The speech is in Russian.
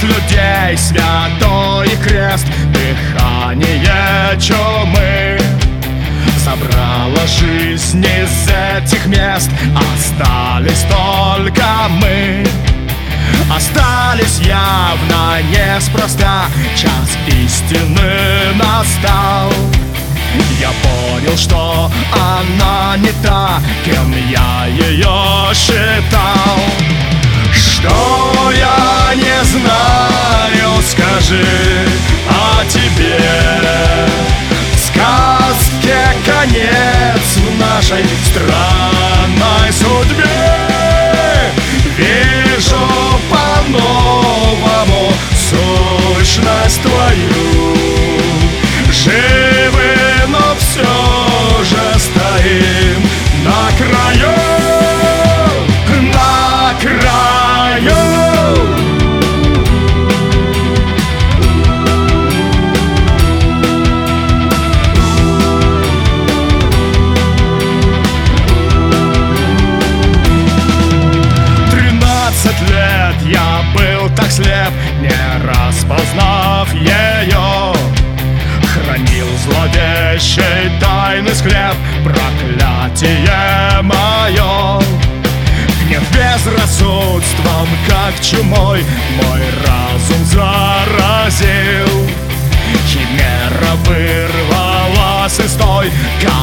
людей святой крест, дыхание чумы забрала жизнь из этих мест. Остались только мы, остались явно неспроста. Час истины настал. Я понял, что она не та, кем я ее считал. Что я не знаю, скажи о тебе. Сказке конец в нашей странной судьбе. Вижу по-новому сущность твою. Живы, но все же стоим на краю, на краю. 13 лет я был так слеп, не распознав ее. Хранил зловещий тайный склеп, проклятие мое. Гнев безрассудством, как чумой, мой разум заразил. Химера вырвалась из той